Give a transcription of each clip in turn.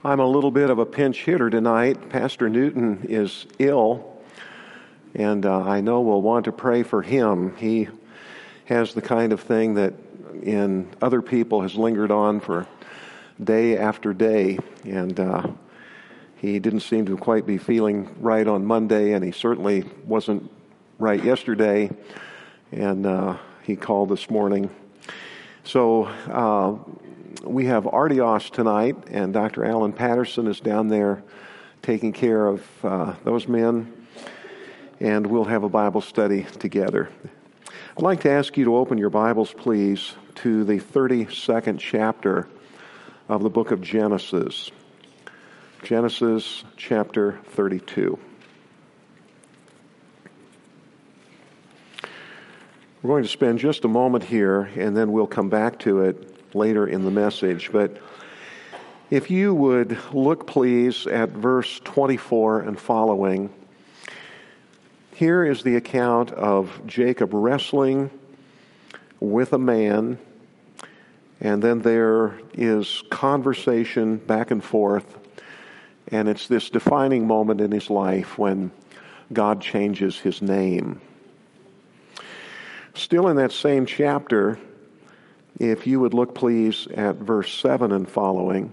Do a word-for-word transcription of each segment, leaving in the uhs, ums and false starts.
I'm a little bit of a pinch hitter tonight. Pastor Newton is ill, and uh, I know we'll want to pray for him. He has the kind of thing that in other people has lingered on for day after day, and uh, he didn't seem to quite be feeling right on Monday, and he certainly wasn't right yesterday, and uh, he called this morning. So uh, we have Artios tonight, and Doctor Alan Patterson is down there taking care of uh, those men, and we'll have a Bible study together. I'd like to ask you to open your Bibles, please, to the thirty-second chapter of the book of Genesis. Genesis chapter thirty-two. We're going to spend just a moment here, and then we'll come back to it later in the message. But if you would look, please, at verse twenty-four and following. Here is the account of Jacob wrestling with a man, and then there is conversation back and forth, and it's this defining moment in his life when God changes his name. Still in that same chapter, if you would look, please, at verse seven and following.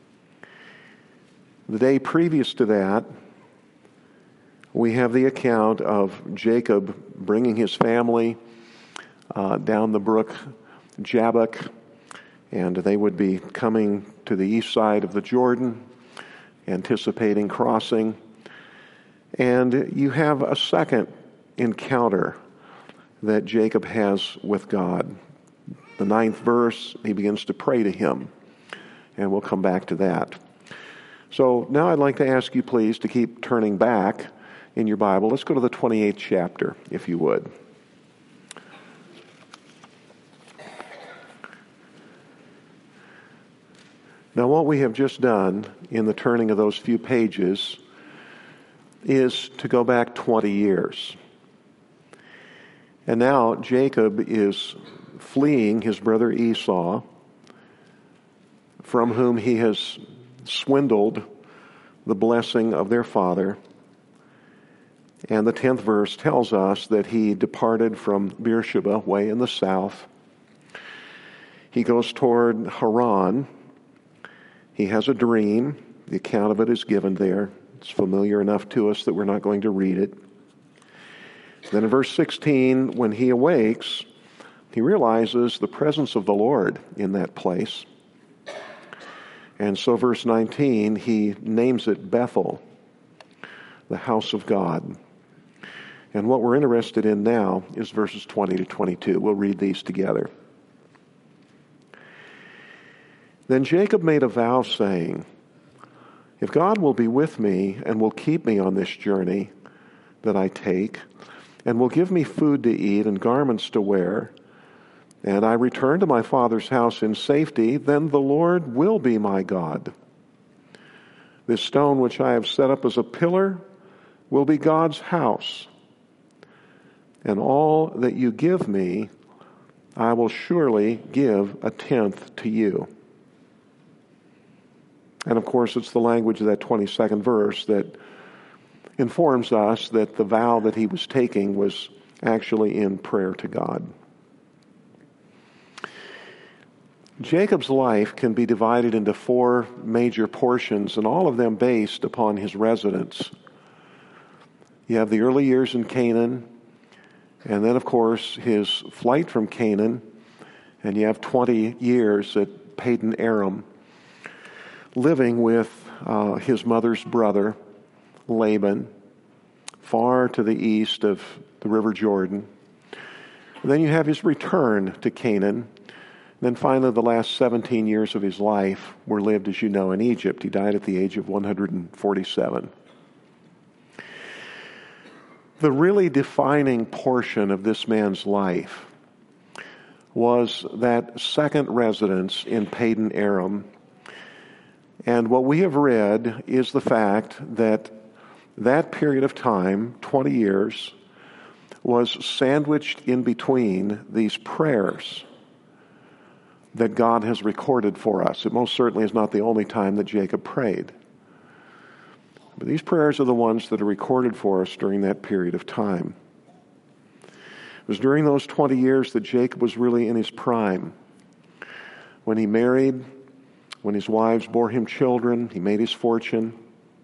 The day previous to that, we have the account of Jacob bringing his family uh, down the brook Jabbok, and they would be coming to the east side of the Jordan, anticipating crossing. And you have a second encounter that Jacob has with God. The ninth verse, he begins to pray to him, and we'll come back to that. So now I'd like to ask you, please, to keep turning back in your Bible. Let's go to the twenty-eighth chapter, if you would. Now, what we have just done in the turning of those few pages is to go back twenty years. And now Jacob is fleeing his brother Esau, from whom he has swindled the blessing of their father. And the tenth verse tells us that he departed from Beersheba, way in the south. He goes toward Haran. He has a dream. The account of it is given there. It's familiar enough to us that we're not going to read it. Then in verse sixteen, when he awakes, he realizes the presence of the Lord in that place. And so verse nineteen, he names it Bethel, the house of God. And what we're interested in now is verses twenty to twenty-two. We'll read these together. Then Jacob made a vow, saying, "If God will be with me and will keep me on this journey that I take, and will give me food to eat and garments to wear, and I return to my father's house in safety, then the Lord will be my God. This stone which I have set up as a pillar will be God's house. And all that you give me, I will surely give a tenth to you." And of course, it's the language of that twenty-second verse that informs us that the vow that he was taking was actually in prayer to God. Jacob's life can be divided into four major portions, and all of them based upon his residence. You have the early years in Canaan, and then, of course, his flight from Canaan, and you have twenty years at Padan Aram, living with uh, his mother's brother, Laban, far to the east of the River Jordan. And then you have his return to Canaan. Then finally, the last seventeen years of his life were lived, as you know, in Egypt. He died at the age of one hundred forty-seven. The really defining portion of this man's life was that second residence in Padan Aram. And what we have read is the fact that that period of time, twenty years, was sandwiched in between these prayers that God has recorded for us. It most certainly is not the only time that Jacob prayed. But these prayers are the ones that are recorded for us during that period of time. It was during those twenty years that Jacob was really in his prime. When he married, when his wives bore him children, he made his fortune.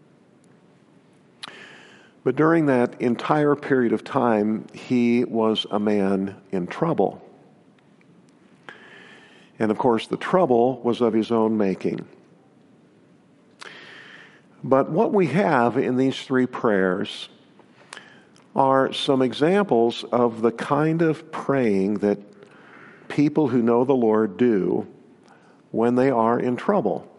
But during that entire period of time, he was a man in trouble. And of course, the trouble was of his own making. But what we have in these three prayers are some examples of the kind of praying that people who know the Lord do when they are in trouble.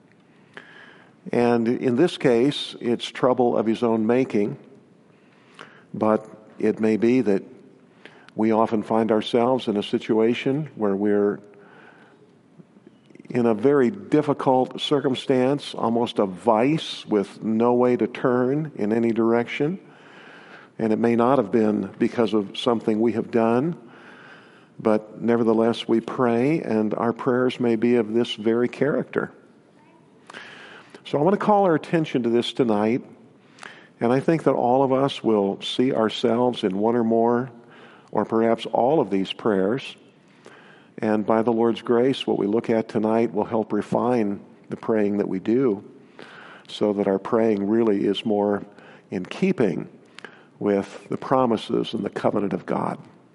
And in this case, it's trouble of his own making, but it may be that we often find ourselves in a situation where we're in a very difficult circumstance, almost a vice with no way to turn in any direction. And it may not have been because of something we have done, but nevertheless we pray, and our prayers may be of this very character. So I want to call our attention to this tonight, and I think that all of us will see ourselves in one or more, or perhaps all of these prayers. And by the Lord's grace, what we look at tonight will help refine the praying that we do, so that our praying really is more in keeping with the promises and the covenant of God.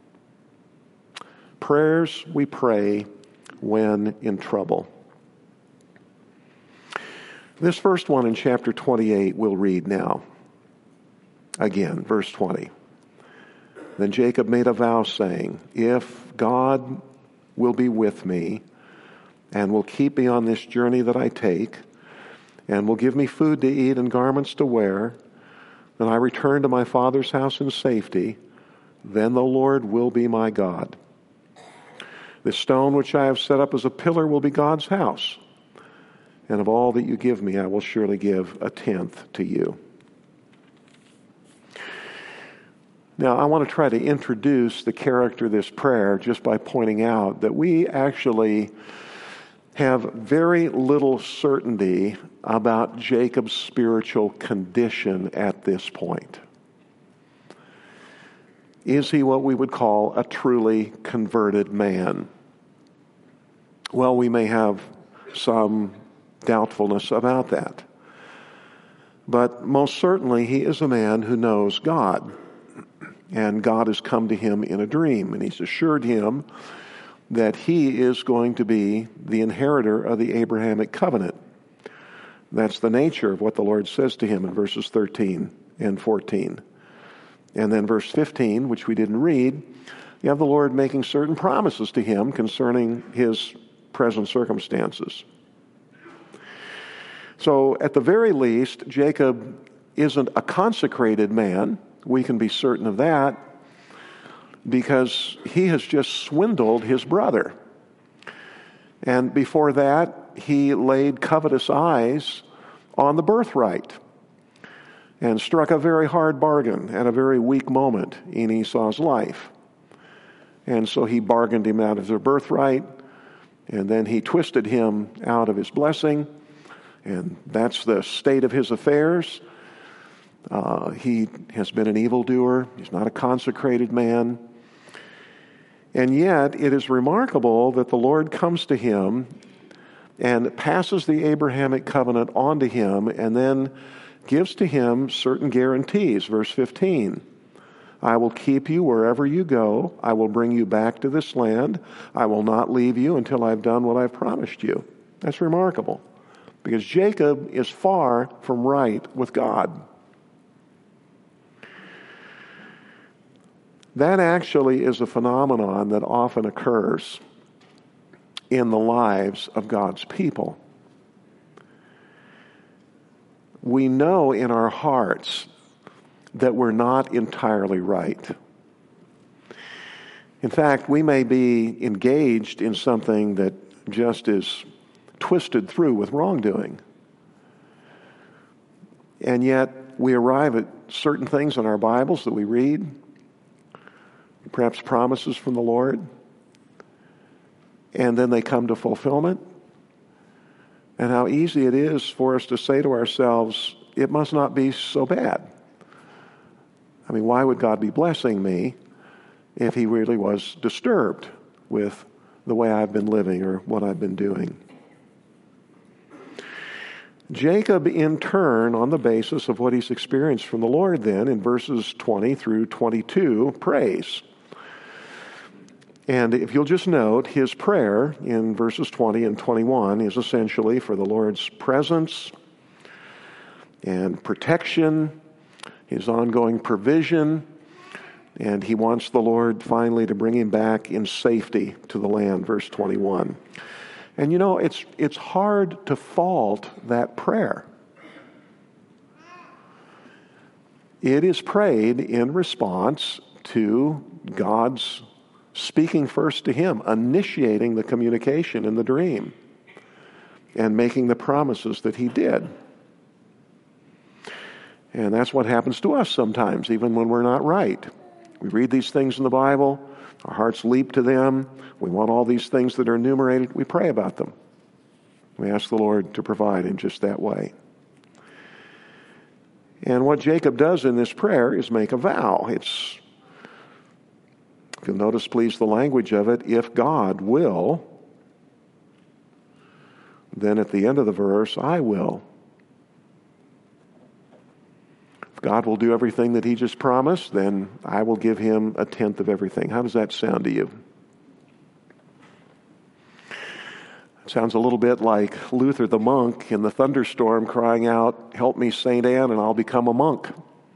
Prayers we pray when in trouble. This first one in chapter twenty-eight we'll read now. Again, verse twenty. Then Jacob made a vow saying, "If God will be with me and will keep me on this journey that I take and will give me food to eat and garments to wear, then I return to my father's house in safety, then the Lord will be my God. This stone which I have set up as a pillar will be God's house, and of all that you give me I will surely give a tenth to you." Now, I want to try to introduce the character of this prayer just by pointing out that we actually have very little certainty about Jacob's spiritual condition at this point. Is he what we would call a truly converted man? Well, we may have some doubtfulness about that. But most certainly he is a man who knows God. And God has come to him in a dream, and he's assured him that he is going to be the inheritor of the Abrahamic covenant. That's the nature of what the Lord says to him in verses thirteen and fourteen. And then verse fifteen, which we didn't read, you have the Lord making certain promises to him concerning his present circumstances. So at the very least, Jacob isn't a consecrated man. We can be certain of that because he has just swindled his brother. And before that, he laid covetous eyes on the birthright and struck a very hard bargain at a very weak moment in Esau's life. And so he bargained him out of the birthright, and then he twisted him out of his blessing, and that's the state of his affairs. Uh, he has been an evildoer. He's not a consecrated man. And yet, it is remarkable that the Lord comes to him and passes the Abrahamic covenant on to him and then gives to him certain guarantees. Verse fifteen, "I will keep you wherever you go. I will bring you back to this land. I will not leave you until I've done what I've promised you." That's remarkable because Jacob is far from right with God. That actually is a phenomenon that often occurs in the lives of God's people. We know in our hearts that we're not entirely right. In fact, we may be engaged in something that just is twisted through with wrongdoing. And yet we arrive at certain things in our Bibles that we read, perhaps promises from the Lord, and then they come to fulfillment. And how easy it is for us to say to ourselves, it must not be so bad. I mean, why would God be blessing me if he really was disturbed with the way I've been living or what I've been doing? Jacob, in turn, on the basis of what he's experienced from the Lord then, in verses twenty through twenty-two, prays. And if you'll just note, his prayer in verses twenty and twenty-one is essentially for the Lord's presence and protection, his ongoing provision, and he wants the Lord finally to bring him back in safety to the land, verse twenty-one. And you know, it's it's hard to fault that prayer. It is prayed in response to God's speaking first to him, initiating the communication in the dream, and making the promises that he did. And that's what happens to us sometimes, even when we're not right. We read these things in the Bible, our hearts leap to them, we want all these things that are enumerated, we pray about them. We ask the Lord to provide in just that way. And what Jacob does in this prayer is make a vow. It's, if you'll notice, please, the language of it, if God will, then at the end of the verse, I will. If God will do everything that he just promised, then I will give him a tenth of everything. How does that sound to you? It sounds a little bit like Luther the monk in the thunderstorm crying out, "Help me, Saint Anne, and I'll become a monk."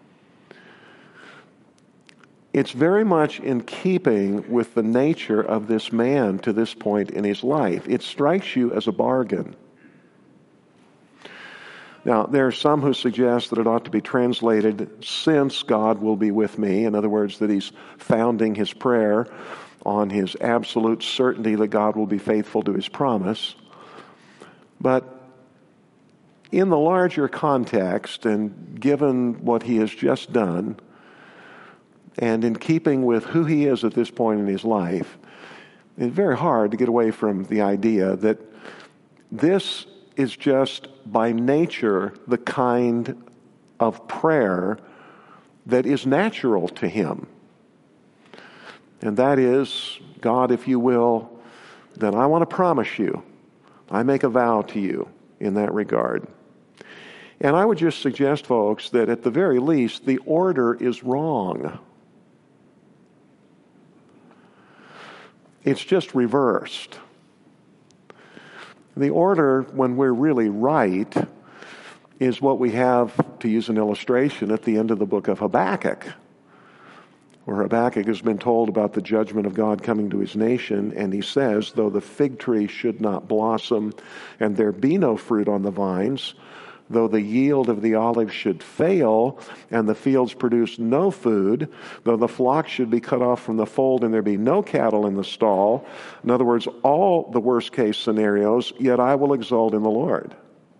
It's very much in keeping with the nature of this man to this point in his life. It strikes you as a bargain. Now, there are some who suggest that it ought to be translated, "since God will be with me." In other words, that he's founding his prayer on his absolute certainty that God will be faithful to his promise. But in the larger context, and given what he has just done, and in keeping with who he is at this point in his life, it's very hard to get away from the idea that this is just by nature the kind of prayer that is natural to him. And that is, God, if you will, then I want to promise you, I make a vow to you in that regard. And I would just suggest, folks, that at the very least, the order is wrong. It's just reversed. The order, when we're really right, is what we have, to use an illustration, at the end of the book of Habakkuk, where Habakkuk has been told about the judgment of God coming to his nation, and he says, though the fig tree should not blossom, and there be no fruit on the vines, though the yield of the olive should fail, and the fields produce no food, though the flock should be cut off from the fold, and there be no cattle in the stall, in other words, all the worst case scenarios, yet I will exult in the Lord.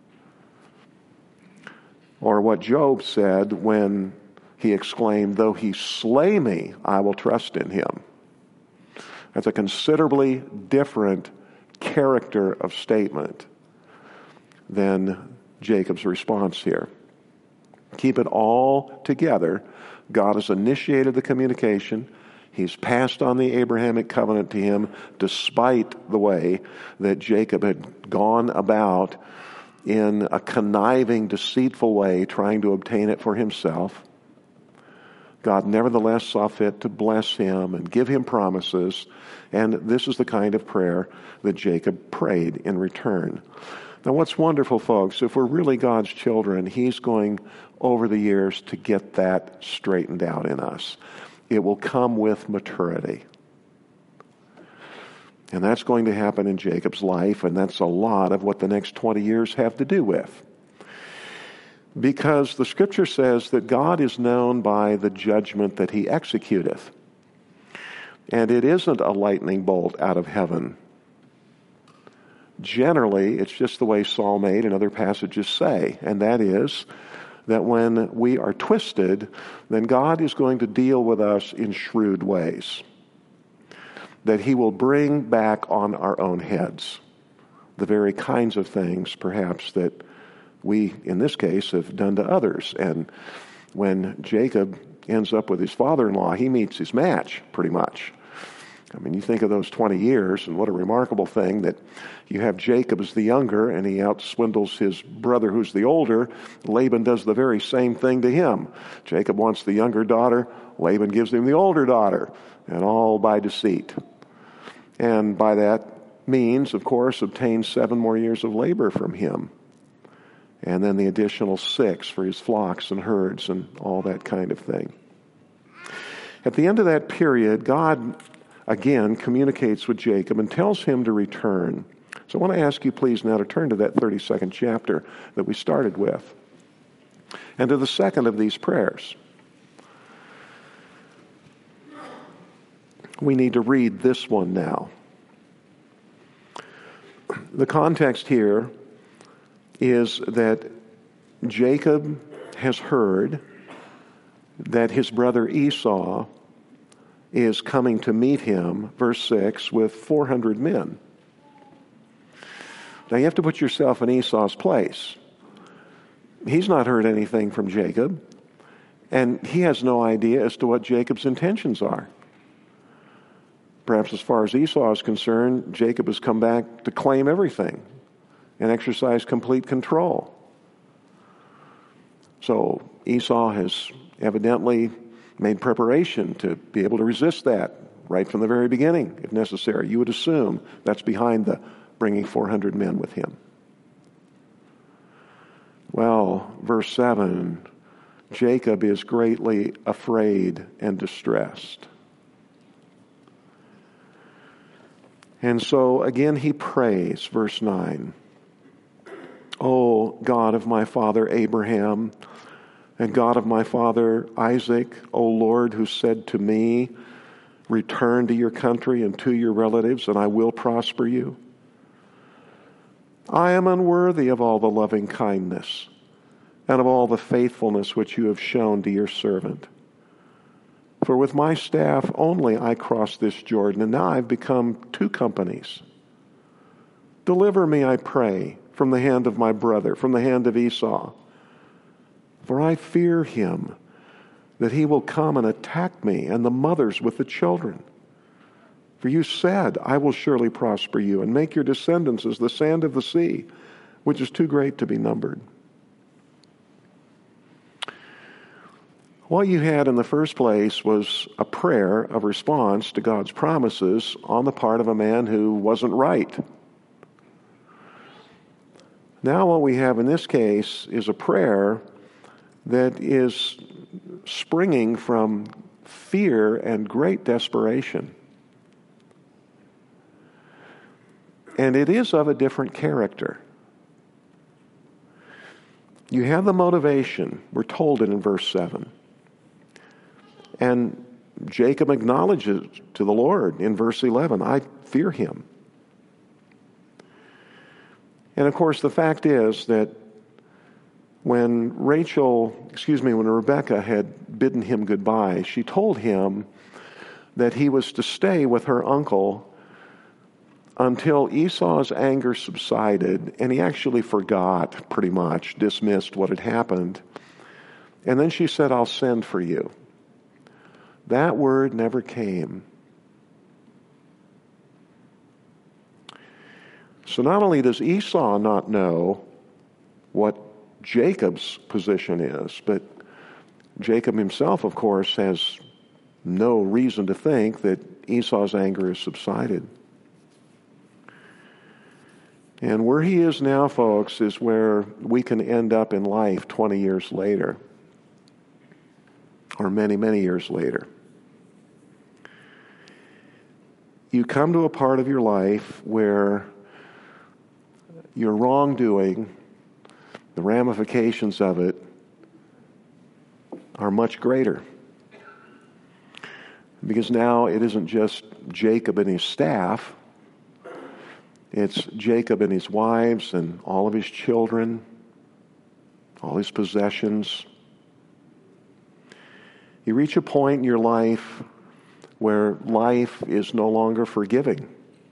Or what Job said when he exclaimed, though he slay me, I will trust in him. That's a considerably different character of statement than Jacob's response here. Keep it all together. God has initiated the communication. He's passed on the Abrahamic covenant to him, despite the way that Jacob had gone about in a conniving, deceitful way, trying to obtain it for himself. God nevertheless saw fit to bless him and give him promises, and this is the kind of prayer that Jacob prayed in return. Now, what's wonderful, folks, if we're really God's children, he's going over the years to get that straightened out in us. It will come with maturity. And that's going to happen in Jacob's life, and that's a lot of what the next twenty years have to do with. Because the Scripture says that God is known by the judgment that he executeth. And it isn't a lightning bolt out of heaven. Generally, it's just the way Psalm eight and other passages say, and that is that when we are twisted, then God is going to deal with us in shrewd ways. that he will bring back on our own heads the very kinds of things, perhaps, that we, in this case, have done to others. And when Jacob ends up with his father-in-law, he meets his match, pretty much. I mean, you think of those twenty years, and what a remarkable thing that you have Jacob as the younger, and he outswindles his brother who's the older. Laban does the very same thing to him. Jacob wants the younger daughter. Laban gives him the older daughter, and all by deceit. And by that means, of course, obtains seven more years of labor from him. And then the additional six for his flocks and herds and all that kind of thing. At the end of that period, God again communicates with Jacob and tells him to return. So I want to ask you please now to turn to that thirty-second chapter that we started with, and to the second of these prayers. We need to read this one now. The context here is that Jacob has heard that his brother Esau is coming to meet him, verse six, with four hundred men. Now you have to put yourself in Esau's place. He's not heard anything from Jacob, and he has no idea as to what Jacob's intentions are. Perhaps as far as Esau is concerned, Jacob has come back to claim everything and exercise complete control. So Esau has evidently made preparation to be able to resist that right from the very beginning, if necessary. You would assume that's behind the bringing four hundred men with him. Well, verse seven, Jacob is greatly afraid and distressed. And so again he prays, verse nine, O God of my father Abraham, and God of my father Isaac, O Lord, who said to me, return to your country and to your relatives, and I will prosper you. I am unworthy of all the loving kindness and of all the faithfulness which you have shown to your servant. For with my staff only I crossed this Jordan, and now I've become two companies. Deliver me, I pray, from the hand of my brother, from the hand of Esau. For I fear him, that he will come and attack me and the mothers with the children. For you said, I will surely prosper you and make your descendants as the sand of the sea, which is too great to be numbered. What you had in the first place was a prayer of response to God's promises on the part of a man who wasn't right. Now what we have in this case is a prayer that is springing from fear and great desperation. And it is of a different character. You have the motivation. We're told it in verse seven. And Jacob acknowledges to the Lord in verse eleven, I fear him. And of course, the fact is that when Rachel, excuse me, when Rebekah had bidden him goodbye, she told him that he was to stay with her uncle until Esau's anger subsided, and he actually forgot, pretty much, dismissed what had happened. And then she said, I'll send for you. That word never came. So not only does Esau not know what Jacob's position is, but Jacob himself, of course, has no reason to think that Esau's anger has subsided. And where he is now, folks, is where we can end up in life twenty years later, or many, many years later. You come to a part of your life where your wrongdoing, the ramifications of it, are much greater. Because now it isn't just Jacob and his staff, it's Jacob and his wives and all of his children, all his possessions. You reach a point in your life where life is no longer forgiving.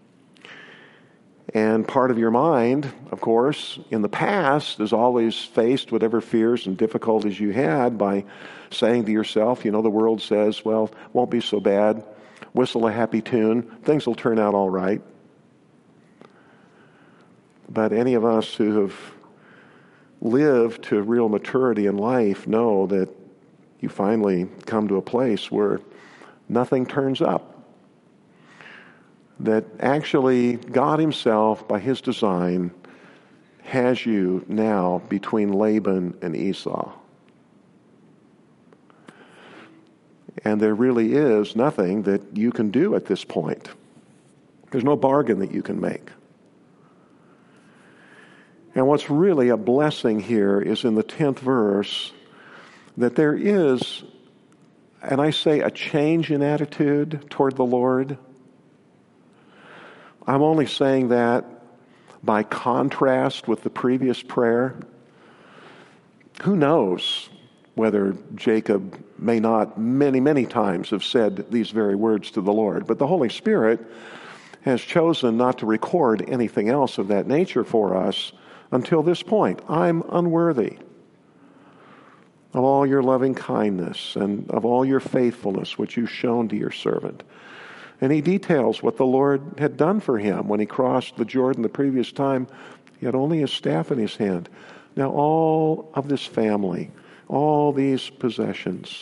And part of your mind, of course, in the past has always faced whatever fears and difficulties you had by saying to yourself, you know, the world says, well, won't be so bad. Whistle a happy tune. Things will turn out all right. But any of us who have lived to real maturity in life know that you finally come to a place where nothing turns up. That actually God himself, by his design, has you now between Laban and Esau. And there really is nothing that you can do at this point. There's no bargain that you can make. And what's really a blessing here is in the tenth verse that there is, and I say a change in attitude toward the Lord. I'm only saying that by contrast with the previous prayer. Who knows whether Jacob may not many, many times have said these very words to the Lord. But the Holy Spirit has chosen not to record anything else of that nature for us until this point. I'm unworthy of all your loving kindness and of all your faithfulness which you've shown to your servant. And he details what the Lord had done for him when he crossed the Jordan the previous time. He had only his staff in his hand. Now all of this family, all these possessions.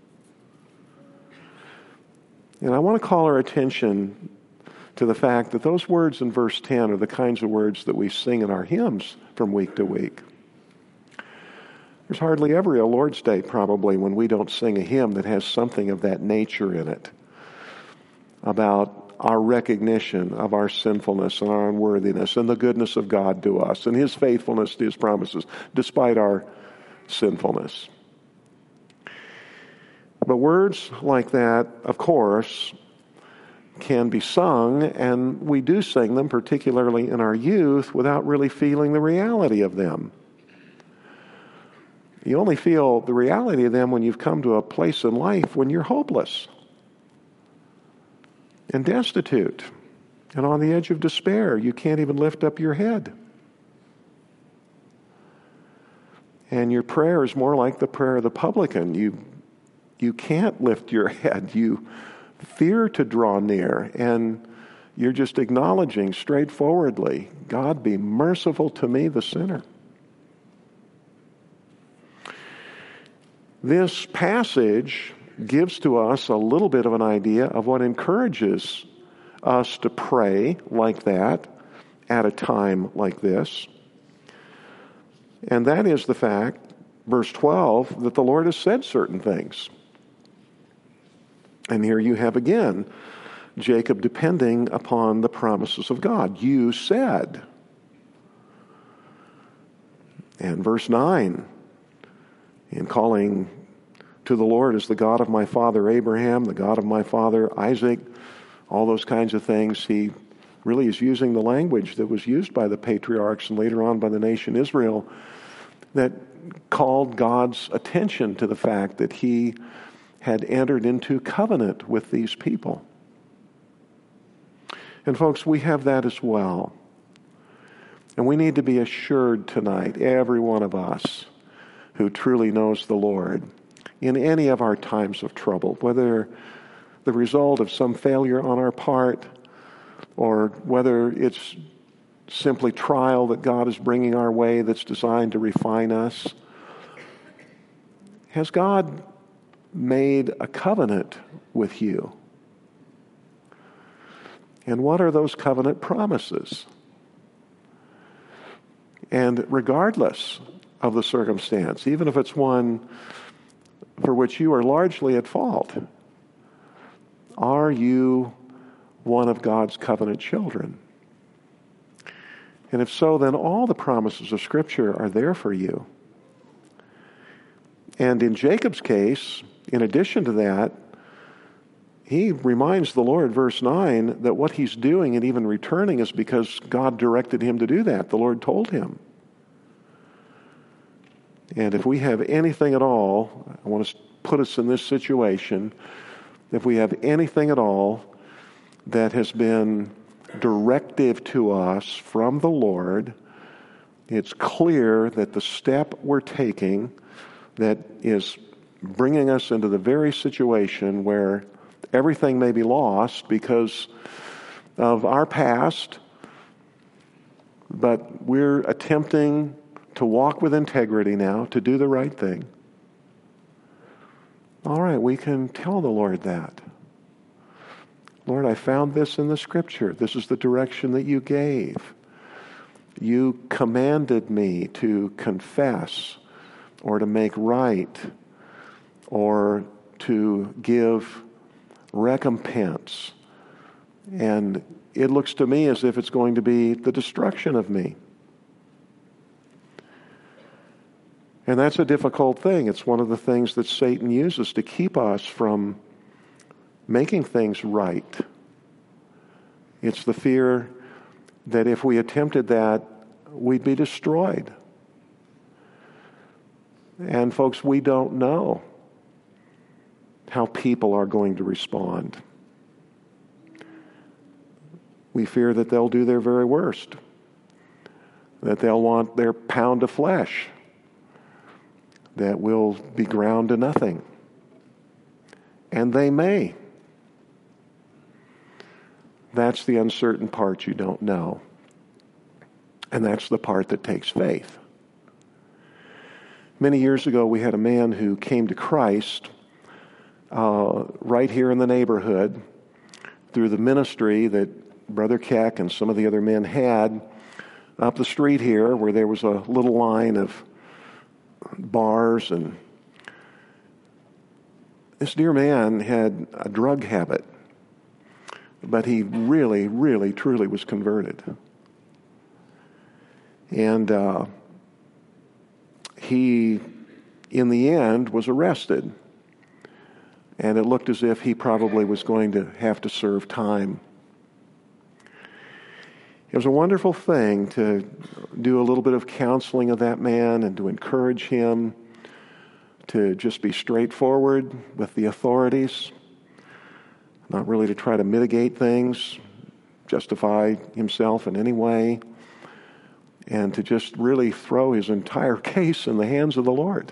And I want to call our attention to the fact that those words in verse ten are the kinds of words that we sing in our hymns from week to week. There's hardly ever a Lord's Day probably when we don't sing a hymn that has something of that nature in it, about our recognition of our sinfulness and our unworthiness and the goodness of God to us and his faithfulness to his promises despite our sinfulness. But words like that, of course, can be sung, and we do sing them, particularly in our youth, without really feeling the reality of them. You only feel the reality of them when you've come to a place in life when you're hopeless and destitute and on the edge of despair. You can't even lift up your head. And your prayer is more like the prayer of the publican. You, you can't lift your head. You fear to draw near, and you're just acknowledging straightforwardly, God, be merciful to me, the sinner. This passage gives to us a little bit of an idea of what encourages us to pray like that at a time like this. And that is the fact, verse twelve, that the Lord has said certain things. And here you have again Jacob depending upon the promises of God. You said. And verse nine, in calling to the Lord as the God of my father Abraham, the God of my father Isaac, all those kinds of things, he really is using the language that was used by the patriarchs and later on by the nation Israel that called God's attention to the fact that he had entered into covenant with these people. And folks, we have that as well. And we need to be assured tonight, every one of us who truly knows the Lord, in any of our times of trouble, whether the result of some failure on our part or whether it's simply trial that God is bringing our way that's designed to refine us, has God made a covenant with you? And what are those covenant promises? And regardless of the circumstance, even if it's one for which you are largely at fault, are you one of God's covenant children? And if so, then all the promises of Scripture are there for you. And in Jacob's case, in addition to that, he reminds the Lord, verse nine, that what he's doing and even returning is because God directed him to do that. The Lord told him. And if we have anything at all, I want to put us in this situation, if we have anything at all that has been directive to us from the Lord, it's clear that the step we're taking that is bringing us into the very situation where everything may be lost because of our past, but we're attempting to walk with integrity now, to do the right thing. All right, we can tell the Lord that. Lord, I found this in the Scripture. This is the direction that you gave. You commanded me to confess or to make right or to give recompense. And it looks to me as if it's going to be the destruction of me. And that's a difficult thing. It's one of the things that Satan uses to keep us from making things right. It's the fear that if we attempted that, we'd be destroyed. And folks, we don't know how people are going to respond. We fear that they'll do their very worst, that they'll want their pound of flesh, that will be ground to nothing. And they may. That's the uncertain part you don't know. And that's the part that takes faith. Many years ago, we had a man who came to Christ uh, right here in the neighborhood through the ministry that Brother Keck and some of the other men had up the street here, where there was a little line of bars. And this dear man had a drug habit, but he really, really, truly was converted. And uh, he, in the end, was arrested. And it looked as if he probably was going to have to serve time. It was a wonderful thing to do a little bit of counseling of that man and to encourage him to just be straightforward with the authorities, not really to try to mitigate things, justify himself in any way, and to just really throw his entire case in the hands of the Lord.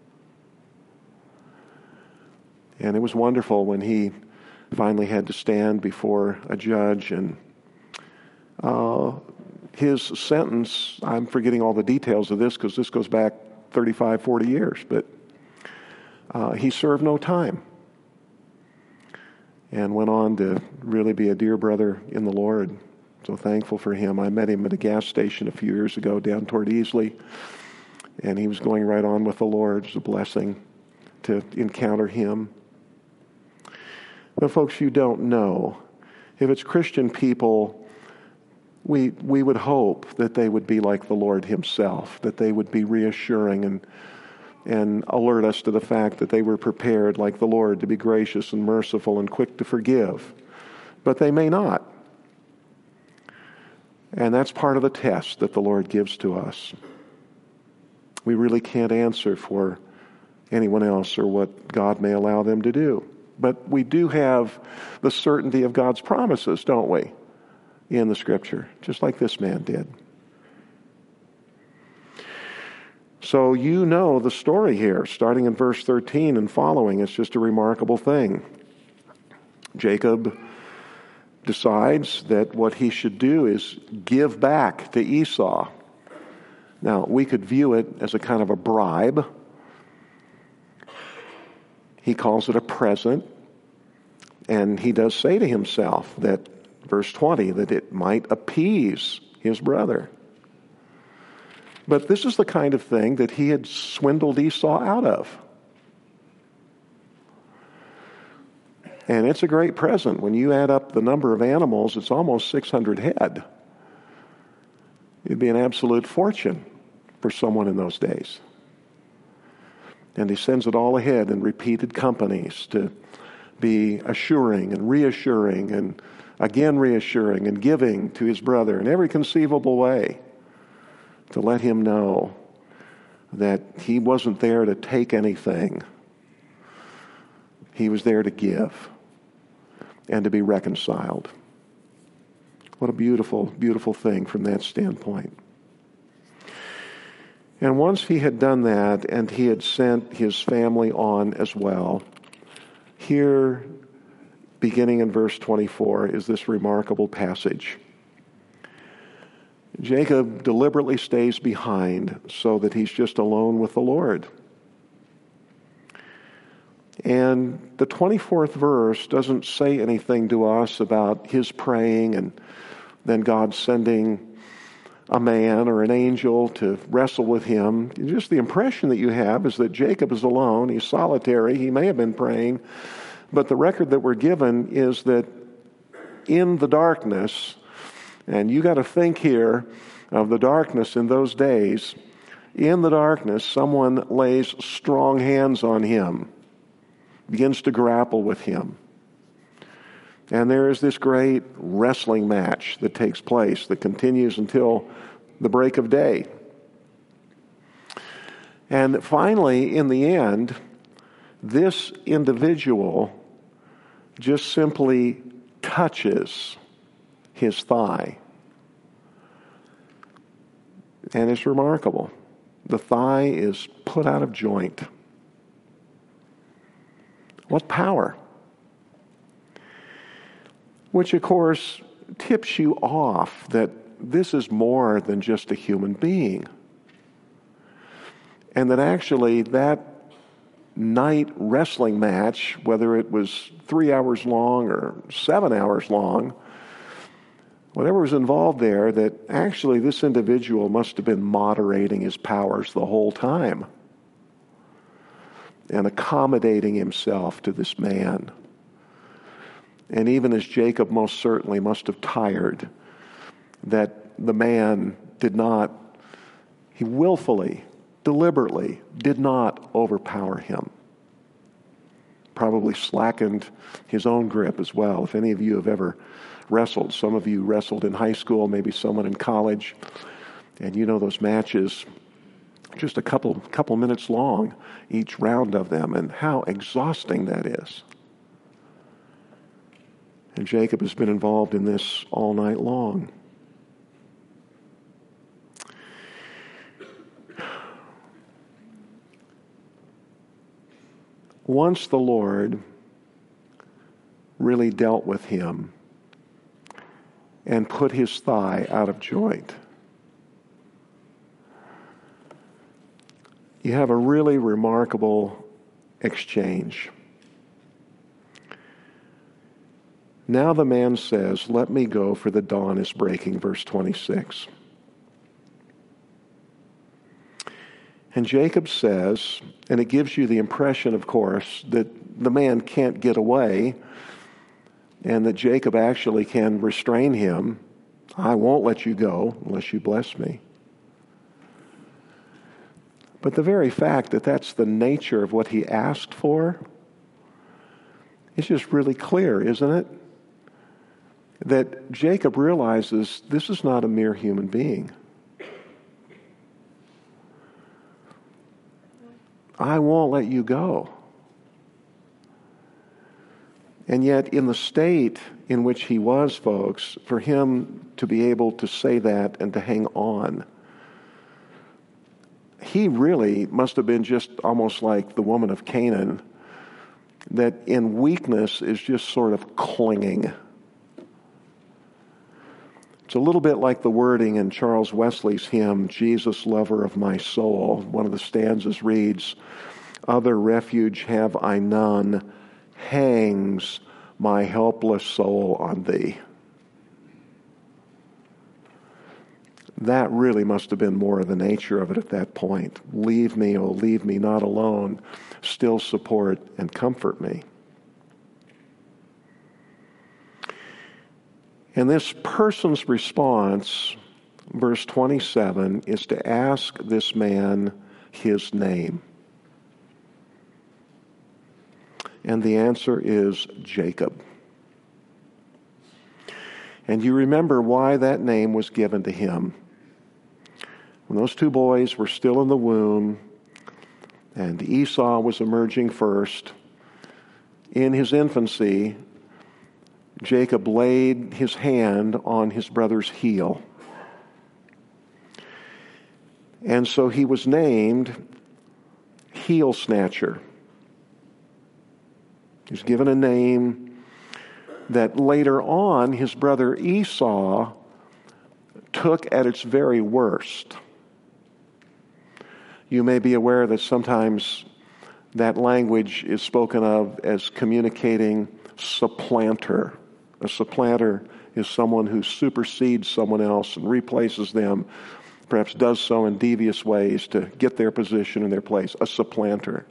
And it was wonderful when he finally had to stand before a judge, and uh, his sentence, I'm forgetting all the details of this because this goes back thirty-five, forty years, but uh, he served no time and went on to really be a dear brother in the Lord. So thankful for him. I met him at a gas station a few years ago down toward Easley, and he was going right on with the Lord. It was a blessing to encounter him. But folks, you don't know. If it's Christian people, we we would hope that they would be like the Lord himself, that they would be reassuring and and alert us to the fact that they were prepared like the Lord to be gracious and merciful and quick to forgive. But they may not. And that's part of the test that the Lord gives to us. We really can't answer for anyone else or what God may allow them to do. But we do have the certainty of God's promises, don't we, in the Scripture, just like this man did. So you know the story here, starting in verse thirteen and following. It's just a remarkable thing. Jacob decides that what he should do is give back to Esau. Now, we could view it as a kind of a bribe. He calls it a present, and he does say to himself that, verse twenty, that it might appease his brother. But this is the kind of thing that he had swindled Esau out of. And it's a great present. When you add up the number of animals, it's almost six hundred head. It'd be an absolute fortune for someone in those days. And he sends it all ahead in repeated companies to be assuring and reassuring and again reassuring and giving to his brother in every conceivable way to let him know that he wasn't there to take anything. He was there to give. and to be reconciled. What a beautiful, beautiful thing from that standpoint. And once he had done that, and he had sent his family on as well, here, beginning in verse twenty-four, is this remarkable passage. Jacob deliberately stays behind so that he's just alone with the Lord. And the twenty-fourth verse doesn't say anything to us about his praying and then God sending a man or an angel to wrestle with him. Just the impression that you have is that Jacob is alone. He's solitary. He may have been praying. But the record that we're given is that in the darkness, and you got to think here of the darkness in those days, in the darkness, someone lays strong hands on him, begins to grapple with him. And there is this great wrestling match that takes place that continues until the break of day. And finally, in the end, this individual just simply touches his thigh. And it's remarkable. The thigh is put out of joint. What power! Which, of course, tips you off that this is more than just a human being. And that actually that night wrestling match, whether it was three hours long or seven hours long, whatever was involved there, that actually this individual must have been moderating his powers the whole time and accommodating himself to this man. And even as Jacob most certainly must have tired, that the man did not, he willfully, deliberately did not overpower him. Probably slackened his own grip as well. If any of you have ever wrestled, some of you wrestled in high school, maybe someone in college, and you know those matches, just a couple, couple minutes long, each round of them, and how exhausting that is. And Jacob has been involved in this all night long. Once the Lord really dealt with him and put his thigh out of joint, you have a really remarkable exchange. Now the man says, "Let me go, for the dawn is breaking," verse twenty-six. And Jacob says, and it gives you the impression, of course, that the man can't get away and that Jacob actually can restrain him. "I won't let you go unless you bless me." But the very fact that that's the nature of what he asked for is just really clear, isn't it? That Jacob realizes this is not a mere human being. I won't let you go. And yet, in the state in which he was, folks, for him to be able to say that and to hang on, he really must have been just almost like the woman of Canaan, that in weakness is just sort of clinging. It's a little bit like the wording in Charles Wesley's hymn, "Jesus, Lover of My Soul." One of the stanzas reads, "Other refuge have I none, hangs my helpless soul on thee." That really must have been more of the nature of it at that point. Leave me, oh, leave me not alone. Still support and comfort me. And this person's response, verse twenty-seven, is to ask this man his name. And the answer is Jacob. And you remember why that name was given to him. When those two boys were still in the womb, and Esau was emerging first, in his infancy, Jacob laid his hand on his brother's heel. And so he was named Heel Snatcher. He was given a name that later on his brother Esau took at its very worst. You may be aware that sometimes that language is spoken of as communicating supplanter. A supplanter is someone who supersedes someone else and replaces them, perhaps does so in devious ways to get their position in their place. A supplanter.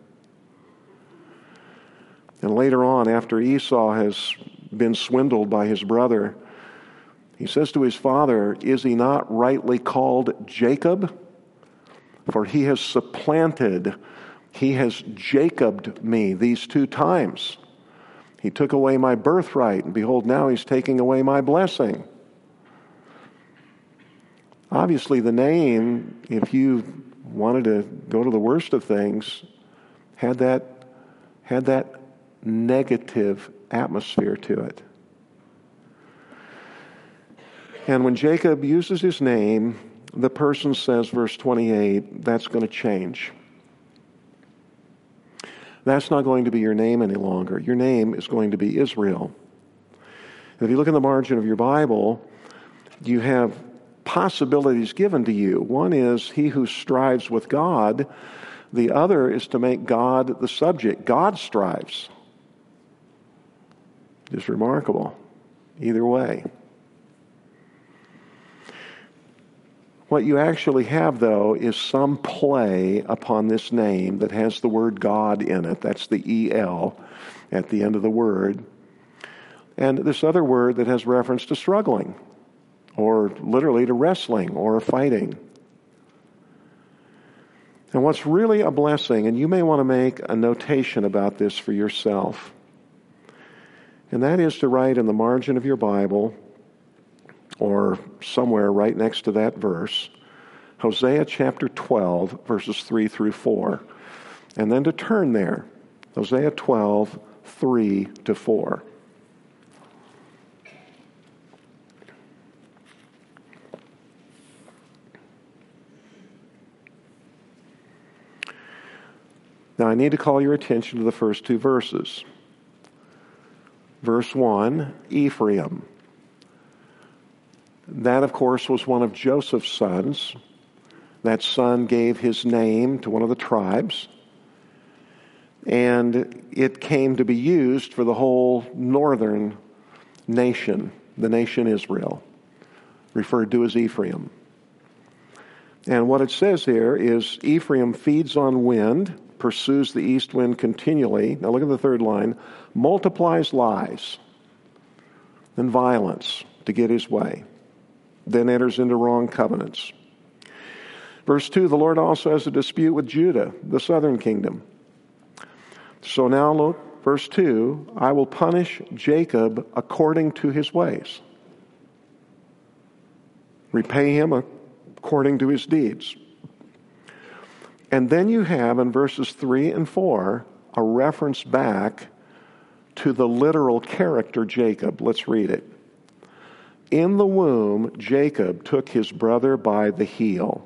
And later on, after Esau has been swindled by his brother, he says to his father, "Is he not rightly called Jacob? For he has supplanted, he has Jacobed me these two times. He took away my birthright, and behold, now he's taking away my blessing." Obviously, the name, if you wanted to go to the worst of things, had that, had that negative atmosphere to it. And when Jacob uses his name, the person says, verse twenty-eight, that's going to change. That's not going to be your name any longer. Your name is going to be Israel. And if you look in the margin of your Bible, you have possibilities given to you. One is he who strives with God. The other is to make God the subject. God strives. Just remarkable. Either way. What you actually have, though, is some play upon this name that has the word God in it. That's the E L at the end of the word. And this other word that has reference to struggling, or literally to wrestling or fighting. And what's really a blessing, and you may want to make a notation about this for yourself, and that is to write in the margin of your Bible, or somewhere right next to that verse, Hosea chapter twelve, verses three through four. And then to turn there, Hosea twelve, three to four. Now I need to call your attention to the first two verses. Verse one, Ephraim. That, of course, was one of Joseph's sons. That son gave his name to one of the tribes. And it came to be used for the whole northern nation, the nation Israel, referred to as Ephraim. And what it says here is Ephraim feeds on wind, pursues the east wind continually. Now look at the third line. Multiplies lies and violence to get his way. Then enters into wrong covenants. Verse two, the Lord also has a dispute with Judah, the southern kingdom. So now look, verse two, I will punish Jacob according to his ways. Repay him according to his deeds. And then you have in verses three and four a reference back to the literal character Jacob. Let's read it. In the womb, Jacob took his brother by the heel.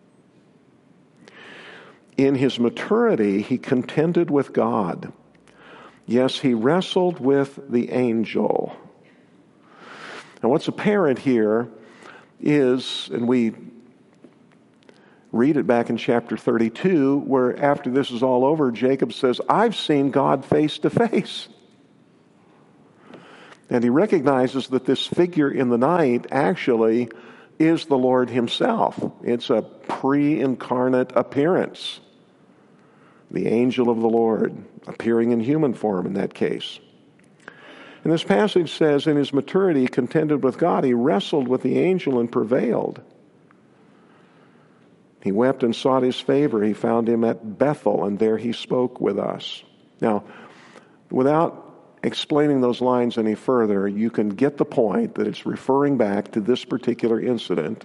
In his maturity, he contended with God. Yes, he wrestled with the angel. Now, what's apparent here is, and we read it back in chapter thirty-two, where after this is all over, Jacob says, I've seen God face to face. And he recognizes that this figure in the night actually is the Lord himself. It's a pre-incarnate appearance. The angel of the Lord, appearing in human form in that case. And this passage says, in his maturity, he contended with God. He wrestled with the angel and prevailed. He wept and sought his favor. He found him at Bethel, and there he spoke with us. Now, without explaining those lines any further, you can get the point that it's referring back to this particular incident.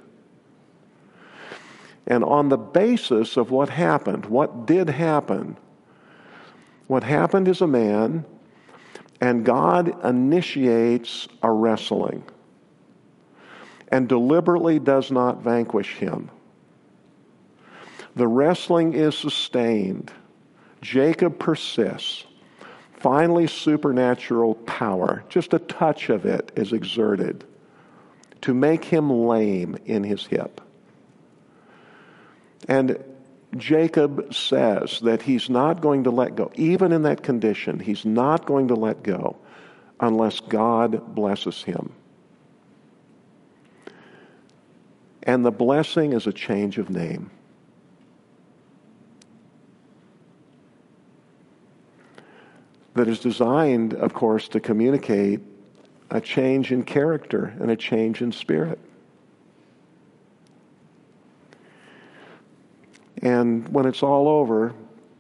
And on the basis of what happened, what did happen, what happened is a man And God initiates a wrestling and deliberately does not vanquish him. The wrestling is sustained. Jacob persists. Finally, supernatural power, just a touch of it, is exerted to make him lame in his hip. And Jacob says that he's not going to let go. Even in that condition, he's not going to let go unless God blesses him. And the blessing is a change of name. That is designed, of course, to communicate a change in character and a change in spirit. And when it's all over,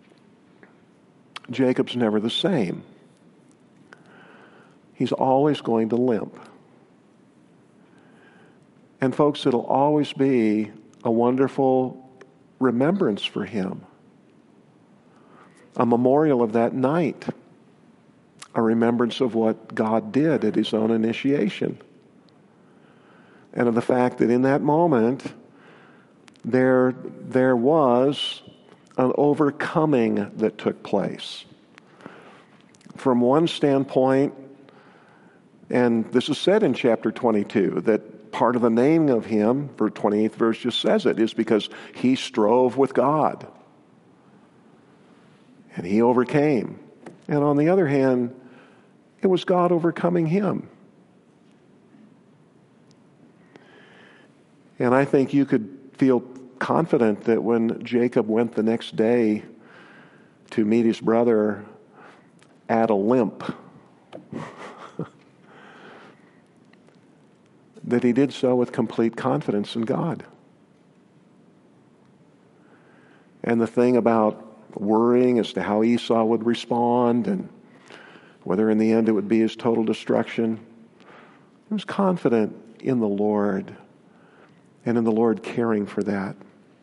Jacob's never the same. He's always going to limp. And folks, it'll always be a wonderful remembrance for him. A memorial of that night. A remembrance of what God did at his own initiation. And of the fact that in that moment, there, there was an overcoming that took place. From one standpoint, and this is said in chapter twenty-two, that part of the naming of him, for twenty-eighth verse just says it, is because he strove with God. And he overcame. And on the other hand, it was God overcoming him. And I think you could feel confident that when Jacob went the next day to meet his brother at a limp, that he did so with complete confidence in God. And the thing about worrying as to how Esau would respond and whether in the end it would be his total destruction, he was confident in the Lord and in the Lord caring for that.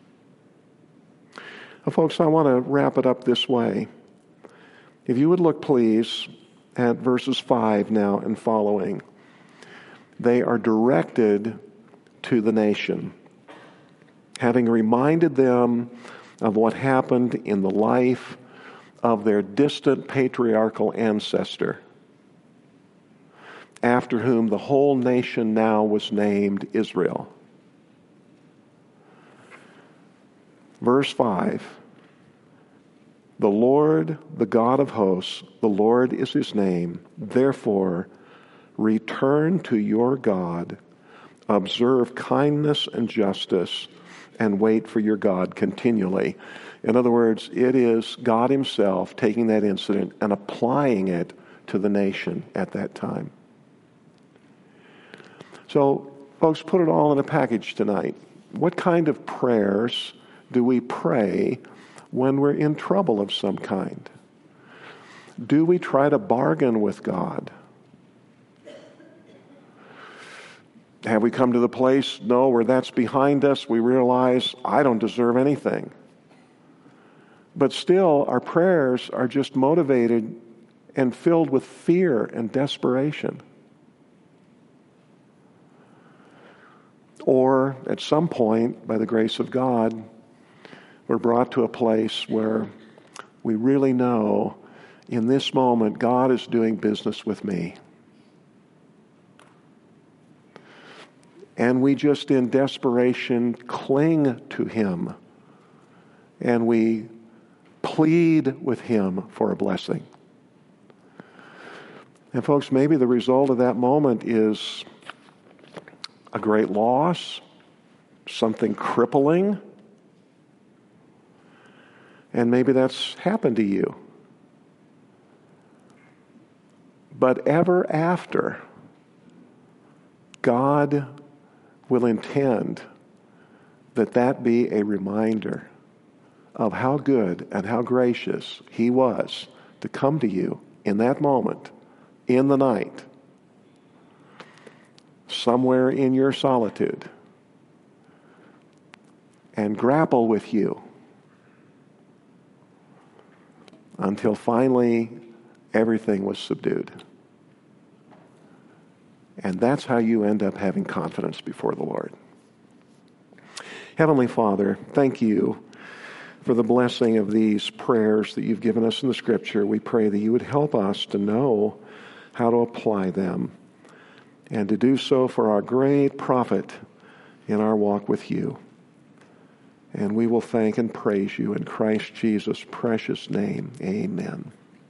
Now, folks, I want to wrap it up this way. If you would look, please, at verses five now and following. They are directed to the nation, having reminded them of what happened in the life of their distant patriarchal ancestor, after whom the whole nation now was named Israel. Verse five, the Lord, the God of hosts, the Lord is his name. Therefore, return to your God, observe kindness and justice, and wait for your God continually. In other words, it is God himself taking that incident and applying it to the nation at that time. So, folks, put it all in a package tonight. What kind of prayers do we pray when we're in trouble of some kind? Do we try to bargain with God? Have we come to the place, no, where that's behind us, we realize I don't deserve anything. But still, our prayers are just motivated and filled with fear and desperation. Or, at some point, by the grace of God, we're brought to a place where we really know, in this moment, God is doing business with me. And we just, in desperation, cling to him. And we plead with him for a blessing. And folks, maybe the result of that moment is a great loss, something crippling. And maybe that's happened to you. But ever after, God will intend that that be a reminder of how good and how gracious he was to come to you in that moment, in the night, somewhere in your solitude, and grapple with you until finally everything was subdued. And that's how you end up having confidence before the Lord. Heavenly Father, thank you for the blessing of these prayers that you've given us in the Scripture. We pray that you would help us to know how to apply them and to do so for our great profit in our walk with you. And we will thank and praise you in Christ Jesus' precious name. Amen.